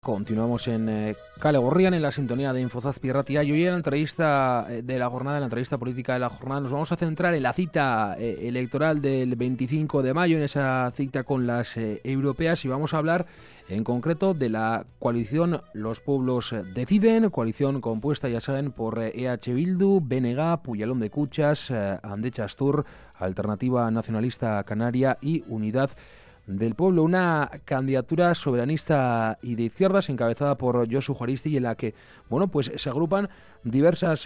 Continuamos en Kale Gorrian, en la sintonía de Infozazpi Ratia, y hoy en la entrevista de la jornada, en la entrevista política de la jornada, nos vamos a centrar en la cita electoral del 25 de mayo, en esa cita con las europeas, y vamos a hablar en concreto de la coalición Los Pueblos Deciden, coalición compuesta, ya saben, por EH Bildu, BNG, Puyalón de Cuchas, Andetx Astur, Alternativa Nacionalista Canaria y Unidad del Pueblo, una candidatura soberanista y de izquierdas encabezada por Josu Juaristi, y en la que, bueno, pues se agrupan diversas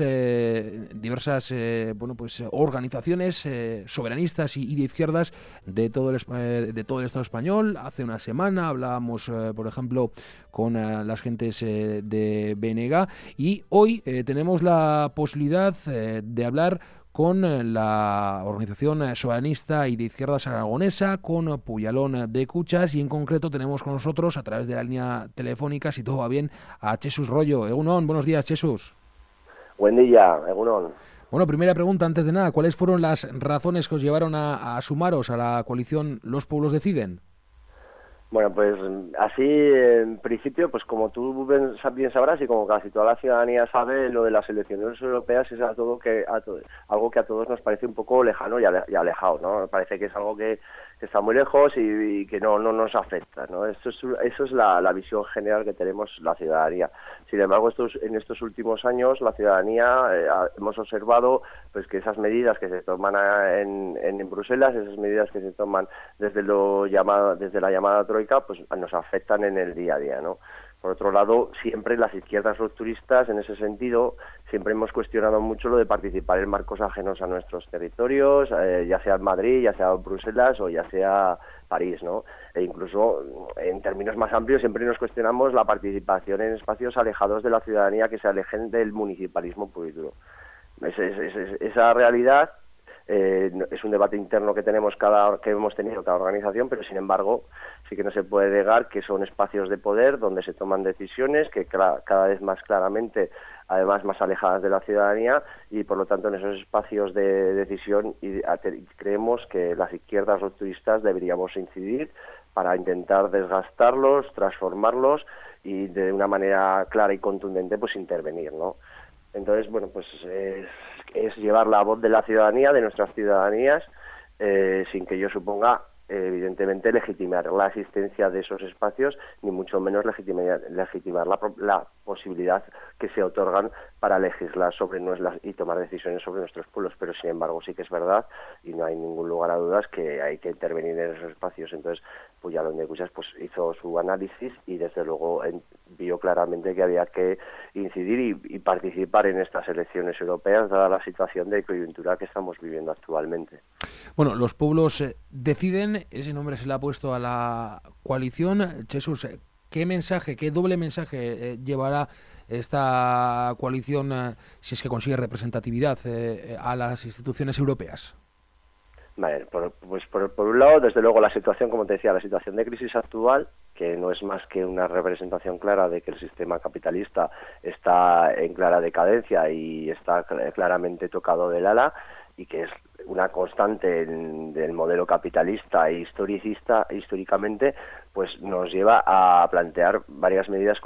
organizaciones soberanistas y de izquierdas de todo el Estado español. Hace una semana hablábamos, por ejemplo, con las gentes de BNG, y hoy tenemos la posibilidad de hablar con la organización soberanista y de izquierdas aragonesa, con Puyalón de Cuchas, y en concreto tenemos con nosotros, a través de la línea telefónica, si todo va bien, a Jesús Rollo. Egunon, buenos días, Jesús. Buen día, Egunon. Bueno, primera pregunta, antes de nada, ¿cuáles fueron las razones que os llevaron a sumaros a la coalición Los Pueblos Deciden? Bueno, pues así, en principio, pues como tú bien sabrás y como casi toda la ciudadanía sabe, lo de las elecciones europeas es algo que a todos nos parece un poco lejano y alejado, ¿no? Parece que es algo que está muy lejos y que no nos afecta, ¿no? Eso es la visión general que tenemos la ciudadanía. Sin embargo, en estos últimos años la ciudadanía hemos observado pues que esas medidas que se toman en Bruselas, esas medidas que se toman desde la llamada troika, pues nos afectan en el día a día, ¿no? Por otro lado, siempre las izquierdas rupturistas, en ese sentido, siempre hemos cuestionado mucho lo de participar en marcos ajenos a nuestros territorios, ya sea en Madrid, ya sea en Bruselas o ya sea París, ¿no? E incluso, en términos más amplios, siempre nos cuestionamos la participación en espacios alejados de la ciudadanía, que se alejen del municipalismo puro y duro. Esa realidad es un debate interno que hemos tenido cada organización, pero sin embargo sí que no se puede negar que son espacios de poder donde se toman decisiones que cada vez más claramente, además más alejadas de la ciudadanía, y por lo tanto en esos espacios de decisión creemos que las izquierdas rupturistas deberíamos incidir para intentar desgastarlos, transformarlos y de una manera clara y contundente pues intervenir, ¿no? Entonces, bueno, pues es llevar la voz de la ciudadanía, de nuestras ciudadanías, sin que ello suponga, evidentemente, legitimar la existencia de esos espacios, ni mucho menos legitimar la posibilidad que se otorgan para legislar y tomar decisiones sobre nuestros pueblos. Pero, sin embargo, sí que es verdad, y no hay ningún lugar a dudas, que hay que intervenir en esos espacios. Entonces, Puyalón de Cuchas pues hizo su análisis y, desde luego, vio claramente que había que incidir y participar en estas elecciones europeas, dada la situación de coyuntura que estamos viviendo actualmente. Bueno, Los Pueblos Deciden, ese nombre se le ha puesto a la coalición. Jesús, ¿qué doble mensaje llevará esta coalición, si es que consigue representatividad, a las instituciones europeas? Vale, por un lado, desde luego, la situación, como te decía, la situación de crisis actual, que no es más que una representación clara de que el sistema capitalista está en clara decadencia y está claramente tocado del ala, y que es una constante del modelo capitalista e historicista históricamente, pues nos lleva a plantear varias medidas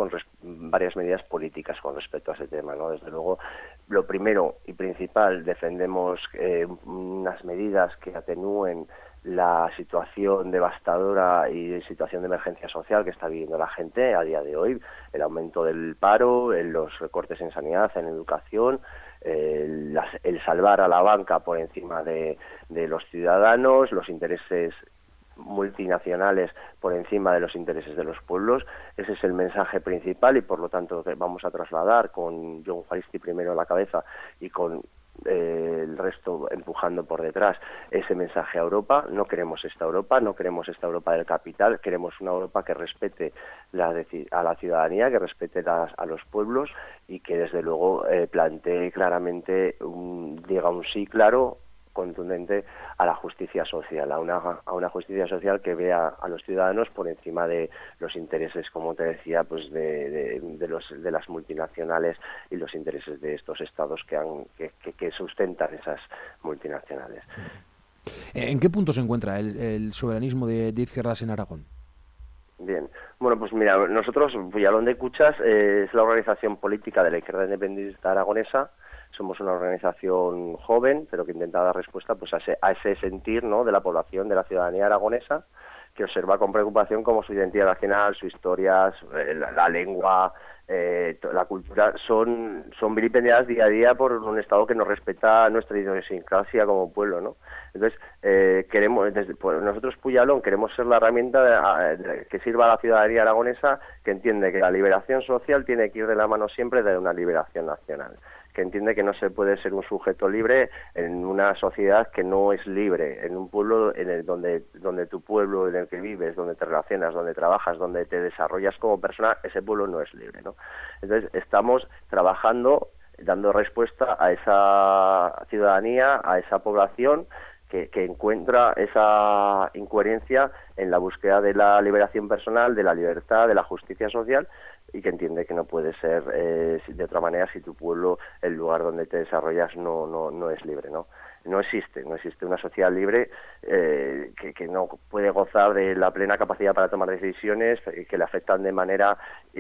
políticas con respecto a ese tema, ¿no? Desde luego, lo primero y principal, defendemos unas medidas que atenúen la situación devastadora y situación de emergencia social que está viviendo la gente a día de hoy, el aumento del paro, los recortes en sanidad, en educación, el salvar a la banca por encima de los ciudadanos, los intereses multinacionales por encima de los intereses de los pueblos. Ese es el mensaje principal, y por lo tanto que vamos a trasladar, con Josu Juaristi primero a la cabeza y con el resto empujando por detrás, ese mensaje a Europa. No queremos esta Europa del capital, queremos una Europa que respete a la ciudadanía, que respete a los pueblos, y que desde luego plantee claramente diga un sí claro, contundente, a la justicia social, a una justicia social que vea a los ciudadanos por encima de los intereses, como te decía, pues de las multinacionales y los intereses de estos estados que sustentan esas multinacionales. ¿En qué punto se encuentra el soberanismo de izquierdas en Aragón? Bien, Bueno, pues mira, nosotros, Puyalón de Cuchas, es la organización política de la izquierda independentista aragonesa. Somos una organización joven, pero que intenta dar respuesta pues a ese sentir, ¿no?, de la población, de la ciudadanía aragonesa, que observa con preocupación cómo su identidad nacional, su historia, la lengua, la cultura son vilipendiadas día a día por un Estado que no respeta nuestra idiosincrasia como pueblo, ¿no? Entonces, nosotros Puyalón queremos ser la herramienta que sirva a la ciudadanía aragonesa, que entiende que la liberación social tiene que ir de la mano siempre de una liberación nacional, que entiende que no se puede ser un sujeto libre en una sociedad que no es libre, en un pueblo donde tu pueblo en el que vives, donde te relacionas, donde trabajas, donde te desarrollas como persona, ese pueblo no es libre, ¿no? Entonces, estamos trabajando, dando respuesta a esa ciudadanía, a esa población que encuentra esa incoherencia en la búsqueda de la liberación personal, de la libertad, de la justicia social, y que entiende que no puede ser de otra manera si tu pueblo, el lugar donde te desarrollas, no es libre, ¿no? No existe una sociedad libre que no puede gozar de la plena capacidad para tomar decisiones que le afectan de manera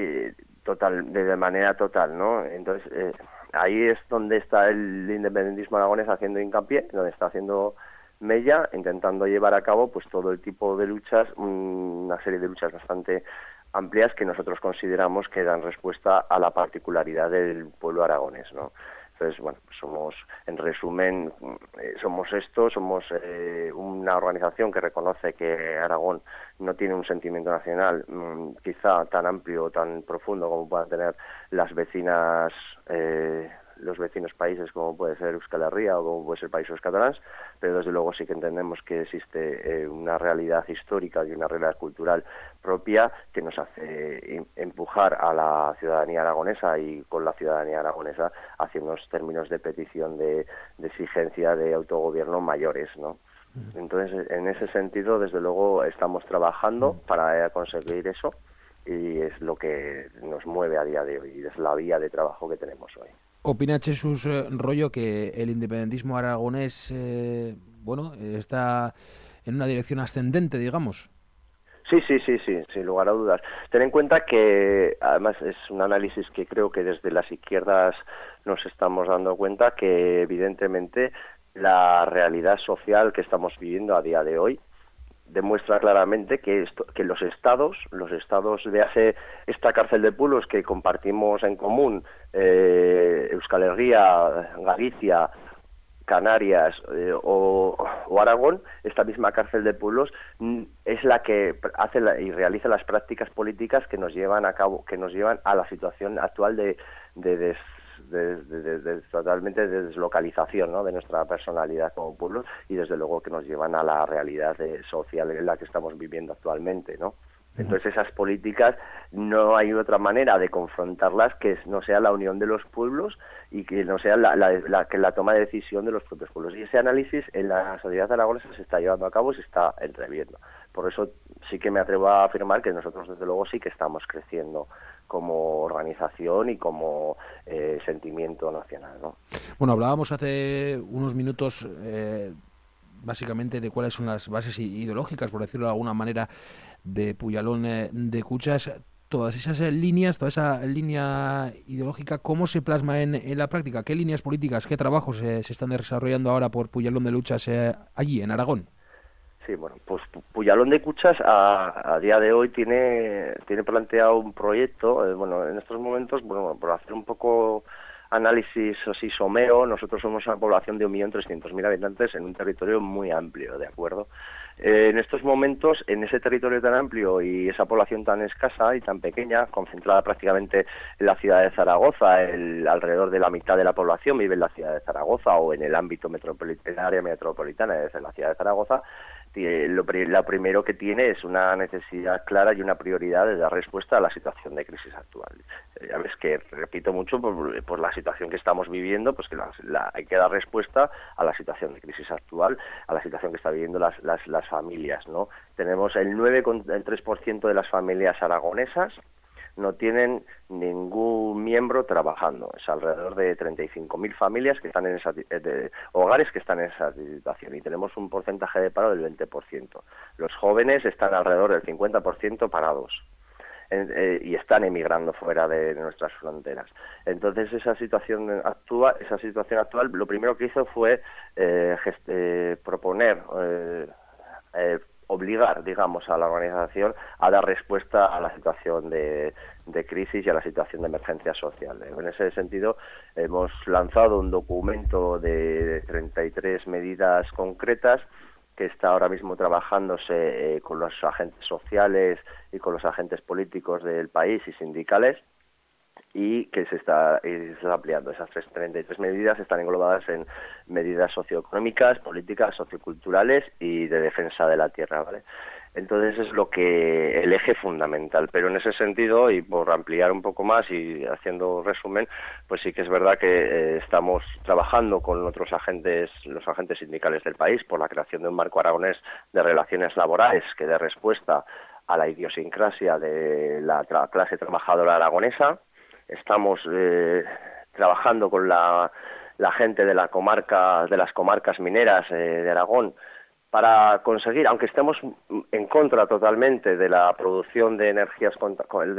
total, ¿no? Entonces, ahí es donde está el independentismo aragonés haciendo hincapié, donde está haciendo mella, intentando llevar a cabo pues todo el tipo de luchas, una serie de luchas bastante amplias que nosotros consideramos que dan respuesta a la particularidad del pueblo aragonés, ¿no? Entonces, bueno, somos, en resumen, somos una organización que reconoce que Aragón no tiene un sentimiento nacional quizá tan amplio o tan profundo como puedan tener las vecinas, los vecinos países como puede ser Euskal Herria o como puede ser Países Catalans, pero desde luego sí que entendemos que existe una realidad histórica y una realidad cultural propia que nos hace empujar a la ciudadanía aragonesa y con la ciudadanía aragonesa hacia unos términos de petición de exigencia de autogobierno mayores, ¿no? Entonces, en ese sentido, desde luego, estamos trabajando para conseguir eso y es lo que nos mueve a día de hoy y es la vía de trabajo que tenemos hoy. ¿Opina Jesús Rollo que el independentismo aragonés está en una dirección ascendente, digamos? Sí, sin lugar a dudas. Ten en cuenta que, además, es un análisis que creo que desde las izquierdas nos estamos dando cuenta que, evidentemente, la realidad social que estamos viviendo a día de hoy demuestra claramente que los estados, véase esta cárcel de pueblos que compartimos en común, Euskal Herria, Galicia, Canarias o Aragón, esta misma cárcel de pueblos es la que hace y realiza las prácticas políticas que nos llevan a la situación actual de totalmente de deslocalización, ¿no?, de nuestra personalidad como pueblo y desde luego que nos llevan a la realidad social en la que estamos viviendo actualmente, ¿no? Entonces esas políticas no hay otra manera de confrontarlas que no sea la unión de los pueblos y que no sea la toma de decisión de los propios pueblos. Y ese análisis en la sociedad aragonesa se está llevando a cabo y se está entreviendo. Por eso sí que me atrevo a afirmar que nosotros desde luego sí que estamos creciendo como organización y como sentimiento nacional, ¿no? Bueno, hablábamos hace unos minutos básicamente de cuáles son las bases ideológicas, por decirlo de alguna manera, de Puyalón de Cuchas. Todas esas líneas, toda esa línea ideológica, ¿cómo se plasma en la práctica? ¿Qué líneas políticas, qué trabajos se están desarrollando ahora por Puyalón de Luchas allí, en Aragón? Sí, bueno, pues Puyalón de Cuchas a día de hoy tiene planteado un proyecto, en estos momentos, por hacer un poco análisis así somero, nosotros somos una población de 1.300.000 habitantes en un territorio muy amplio, ¿de acuerdo? En estos momentos, en ese territorio tan amplio y esa población tan escasa y tan pequeña, concentrada prácticamente en la ciudad de Zaragoza, alrededor de la mitad de la población vive en la ciudad de Zaragoza o en el ámbito metropolitano, área metropolitana de la ciudad de Zaragoza. Lo primero que tiene es una necesidad clara y una prioridad de dar respuesta a la situación de crisis actual. Ya ves que repito mucho por la situación que estamos viviendo, pues que hay que dar respuesta a la situación de crisis actual, a la situación que están viviendo las familias, ¿no? Tenemos el 9,3% de las familias aragonesas no tienen ningún miembro trabajando. Es alrededor de 35.000 familias que están en hogares que están en esa situación y tenemos un porcentaje de paro del 20%. Los jóvenes están alrededor del 50% parados. y están emigrando fuera de nuestras fronteras. Entonces esa situación actual lo primero que hizo fue proponer, obligar, digamos, a la organización a dar respuesta a la situación de crisis y a la situación de emergencia social. En ese sentido, hemos lanzado un documento de 33 medidas concretas que está ahora mismo trabajándose con los agentes sociales y con los agentes políticos del país y sindicales, y que se está ampliando. Esas 33 medidas están englobadas en medidas socioeconómicas, políticas, socioculturales y de defensa de la tierra, ¿vale? Entonces es el eje fundamental, pero en ese sentido, y por ampliar un poco más y haciendo resumen, pues sí que es verdad que estamos trabajando con los agentes sindicales del país por la creación de un marco aragonés de relaciones laborales que dé respuesta a la idiosincrasia de la clase trabajadora aragonesa. Estamos trabajando con la gente de las comarcas mineras de Aragón para conseguir, aunque estemos en contra totalmente de la producción de energía con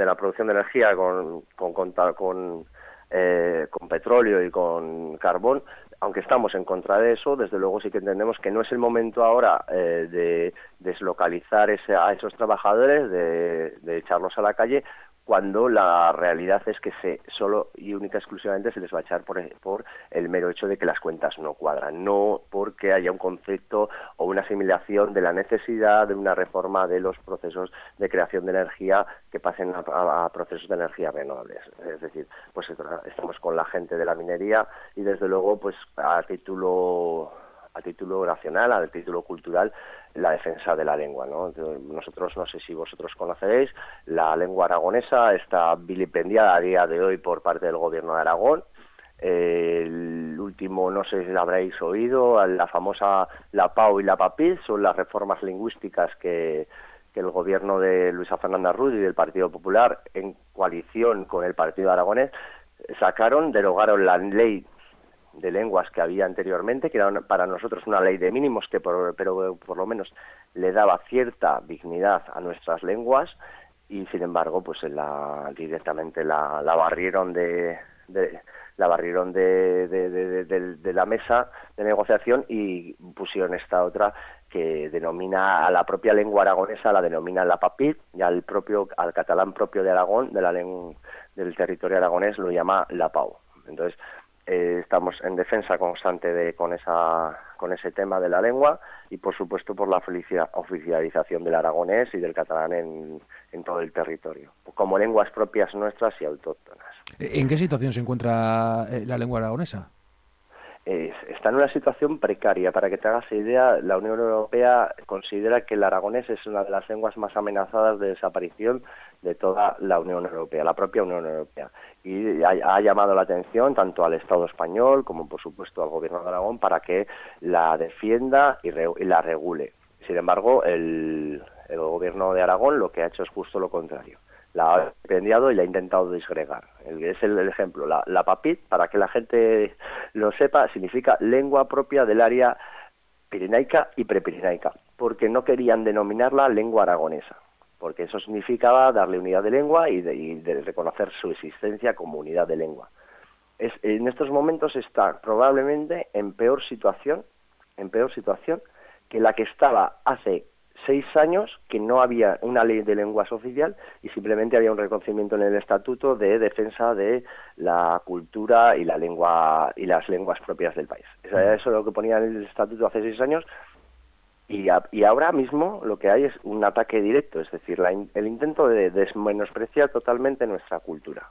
petróleo y con carbón, aunque estamos en contra de eso, desde luego sí que entendemos que no es el momento ahora de deslocalizar a esos trabajadores, de echarlos a la calle, cuando la realidad es que solo y única exclusivamente se les va a echar por el mero hecho de que las cuentas no cuadran, no porque haya un concepto o una asimilación de la necesidad de una reforma de los procesos de creación de energía que pasen a procesos de energía renovables. Es decir, pues estamos con la gente de la minería y desde luego pues a título nacional, a título cultural, la defensa de la lengua, ¿no? Nosotros, no sé si vosotros conocéis, la lengua aragonesa está vilipendiada a día de hoy por parte del Gobierno de Aragón. El último, no sé si lo habréis oído, la famosa la PAU y la PAPID, son las reformas lingüísticas que el Gobierno de Luisa Fernanda Ruz y del Partido Popular, en coalición con el Partido Aragonés, derogaron la ley de lenguas que había anteriormente, que era para nosotros una ley de mínimos, pero por lo menos le daba cierta dignidad a nuestras lenguas, y sin embargo pues directamente la barrieron de la mesa de negociación y pusieron esta otra que denomina a la propia lengua aragonesa, la denomina la PAPID, y al catalán propio de Aragón, del territorio aragonés, lo llama la PAU. Entonces estamos en defensa constante con ese tema de la lengua y por supuesto por la oficialización del aragonés y del catalán en todo el territorio, como lenguas propias nuestras y autóctonas. ¿En qué situación se encuentra la lengua aragonesa? Está en una situación precaria. Para que te hagas idea, la Unión Europea considera que el aragonés es una de las lenguas más amenazadas de desaparición de toda la Unión Europea, la propia Unión Europea. Y ha llamado la atención tanto al Estado español como, por supuesto, al Gobierno de Aragón para que la defienda y la regule. Sin embargo, el Gobierno de Aragón lo que ha hecho es justo lo contrario. La ha vilipendiado y la ha intentado disgregar. Es el ejemplo. La PAPID, para que la gente lo sepa, significa lengua propia del área pirenaica y prepirenaica, porque no querían denominarla lengua aragonesa, porque eso significaba darle unidad de lengua y de reconocer su existencia como unidad de lengua. En estos momentos está probablemente en peor situación que la que estaba hace 6 años, que no había una ley de lenguas oficial y simplemente había un reconocimiento en el estatuto de defensa de la cultura y la lengua y las lenguas propias del país. Eso es lo que ponía en el estatuto hace 6 años y ahora mismo lo que hay es un ataque directo, es decir, el intento de menospreciar totalmente nuestra cultura.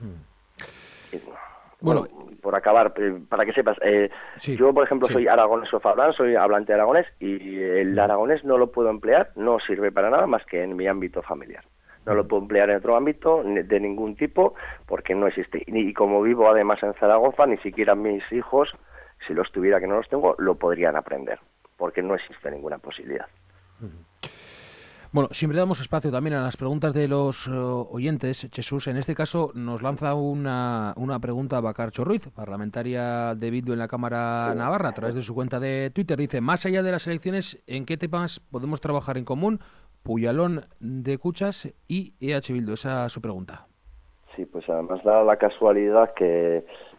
Bueno, por acabar, para que sepas, sí, yo, por ejemplo, soy aragonés sofaldán, soy hablante de aragonés, y el aragonés no lo puedo emplear, no sirve para nada más que en mi ámbito familiar. No lo puedo emplear en otro ámbito de ningún tipo porque no existe. Y como vivo además en Zaragoza, ni siquiera mis hijos, si los tuviera, que no los tengo, lo podrían aprender, porque no existe ninguna posibilidad. Bueno, siempre damos espacio también a las preguntas de los oyentes. Jesús, en este caso nos lanza una pregunta a Bacarcho Ruiz, parlamentaria de Bildu en la Cámara Navarra, a través de su cuenta de Twitter. Dice, más allá de las elecciones, ¿en qué temas podemos trabajar en común Puyalón de Cuchas y EH Bildu. Esa es su pregunta. Sí, pues además da la casualidad que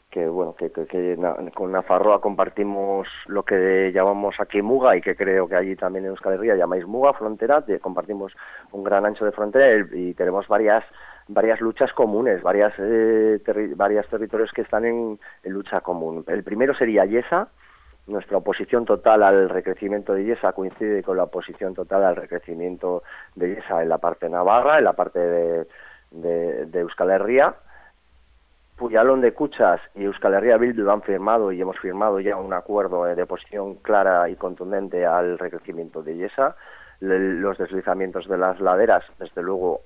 con Nafarroa compartimos lo que llamamos aquí Muga, y que creo que allí también en Euskal Herria llamáis Muga, frontera, compartimos un gran ancho de frontera y tenemos varias luchas comunes, varios territorios que están en lucha común. El primero sería Yesa. Nuestra oposición total al recrecimiento de Yesa coincide con la oposición total al recrecimiento de Yesa en la parte navarra, en la parte de Euskal Herria. Puyalón de Cuchas y Euskal Herria Bildu han firmado y hemos firmado ya un acuerdo de oposición clara y contundente al recrecimiento de Yesa. Los deslizamientos de las laderas, desde luego,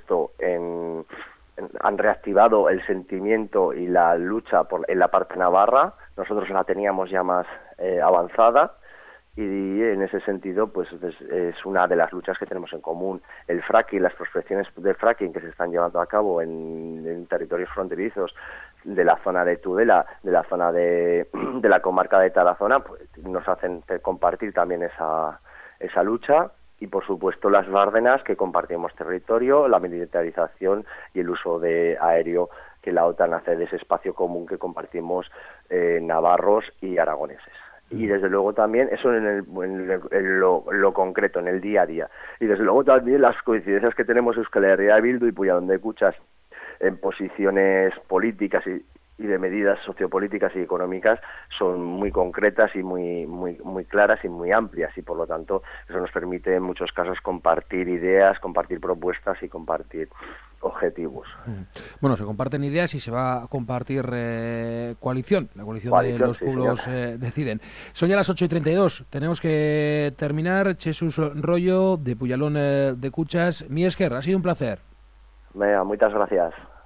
han reactivado el sentimiento y la lucha en la parte navarra. Nosotros la teníamos ya más avanzada, y en ese sentido pues es una de las luchas que tenemos en común. El fracking, las prospecciones de fracking que se están llevando a cabo en territorios fronterizos de la zona de Tudela, de la zona de la comarca de Tarazona, pues nos hacen compartir también esa lucha. Y por supuesto las Bárdenas, que compartimos territorio, la militarización y el uso aéreo que la OTAN hace de ese espacio común que compartimos navarros y aragoneses. Y desde luego también, eso en lo concreto, en el día a día. Y desde luego también las coincidencias que tenemos Euskal Herria Bildu y Puyalón de Cuchas en posiciones políticas y de medidas sociopolíticas y económicas son muy concretas y muy claras y muy amplias, y por lo tanto eso nos permite en muchos casos compartir ideas, compartir propuestas y compartir objetivos. Bueno, se comparten ideas y se va a compartir coalición. La coalición de los pueblos deciden. Son ya las 8:32. Tenemos que terminar. Jesús Rollo, de Puyalón de Cuchas. Mi esker, ha sido un placer. Muchas gracias.